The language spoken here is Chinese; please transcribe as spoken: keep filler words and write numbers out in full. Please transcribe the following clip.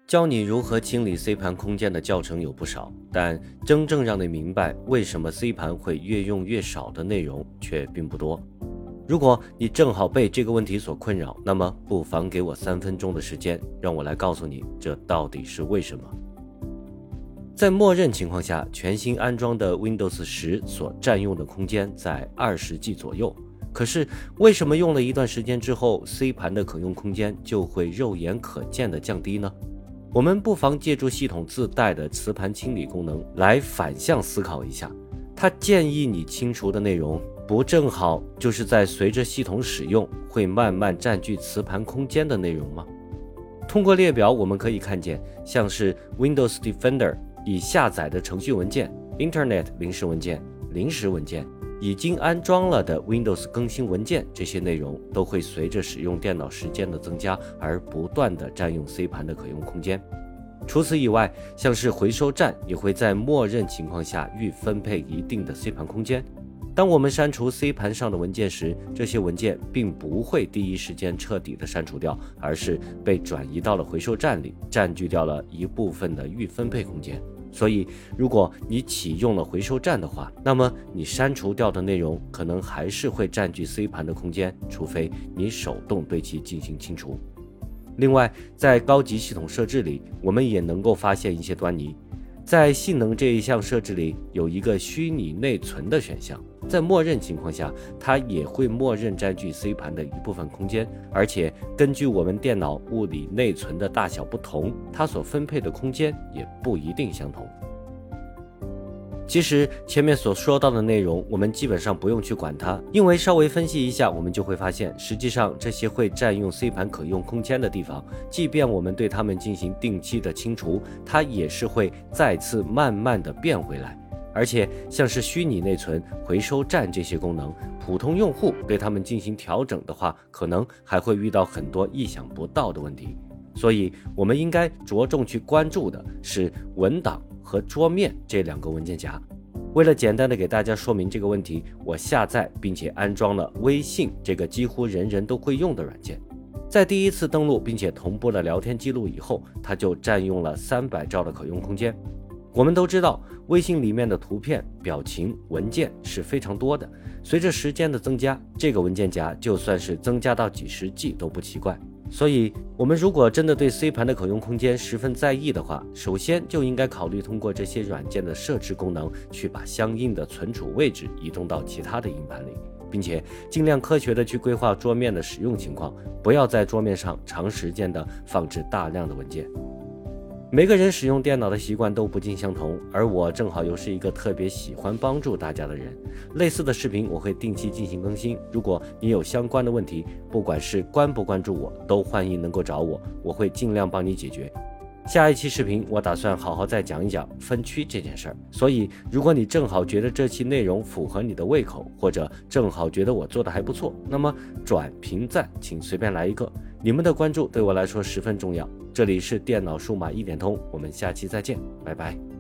教你如何清理 C 盘空间的教程有不少，但真正让你明白为什么 C 盘会越用越少的内容却并不多。如果你正好被这个问题所困扰，那么不妨给我三分钟的时间，让我来告诉你这到底是为什么。在默认情况下，全新安装的 Windows 十所占用的空间在二十 G 左右。可是为什么用了一段时间之后 C 盘的可用空间就会肉眼可见的降低呢？我们不妨借助系统自带的磁盘清理功能来反向思考一下，它建议你清除的内容不正好就是在随着系统使用会慢慢占据磁盘空间的内容吗？通过列表我们可以看见，像是 Windows Defender 已下载的程序文件、 Internet 临时文件、临时文件、已经安装了的 Windows 更新文件，这些内容都会随着使用电脑时间的增加而不断的占用 C 盘的可用空间。除此以外，像是回收站也会在默认情况下预分配一定的 C 盘空间。当我们删除 C 盘上的文件时，这些文件并不会第一时间彻底的删除掉，而是被转移到了回收站里，占据掉了一部分的预分配空间。所以如果你启用了回收站的话，那么你删除掉的内容可能还是会占据 C 盘的空间，除非你手动对其进行清除。另外，在高级系统设置里，我们也能够发现一些端倪。在性能这一项设置里，有一个虚拟内存的选项，在默认情况下，它也会默认占据 C 盘的一部分空间，而且根据我们电脑物理内存的大小不同，它所分配的空间也不一定相同。其实前面所说到的内容我们基本上不用去管它，因为稍微分析一下我们就会发现，实际上这些会占用 C 盘可用空间的地方，即便我们对它们进行定期的清除，它也是会再次慢慢的变回来。而且像是虚拟内存、回收站这些功能，普通用户对它们进行调整的话，可能还会遇到很多意想不到的问题。所以我们应该着重去关注的是文档和桌面这两个文件夹。为了简单的给大家说明这个问题，我下载并且安装了微信这个几乎人人都会用的软件。在第一次登录并且同步了聊天记录以后，它就占用了三百兆的可用空间。我们都知道，微信里面的图片、表情、文件是非常多的，随着时间的增加，这个文件夹就算是增加到几十 G 都不奇怪。所以我们如果真的对 C 盘的可用空间十分在意的话，首先就应该考虑通过这些软件的设置功能，去把相应的存储位置移动到其他的硬盘里，并且尽量科学的去规划桌面的使用情况，不要在桌面上长时间的放置大量的文件。每个人使用电脑的习惯都不尽相同，而我正好又是一个特别喜欢帮助大家的人。类似的视频我会定期进行更新，如果你有相关的问题，不管是关不关注我，都欢迎能够找我，我会尽量帮你解决。下一期视频我打算好好再讲一讲分区这件事儿，所以如果你正好觉得这期内容符合你的胃口，或者正好觉得我做的还不错，那么转评赞请随便来一个，你们的关注对我来说十分重要。这里是电脑数码一点通，我们下期再见，拜拜。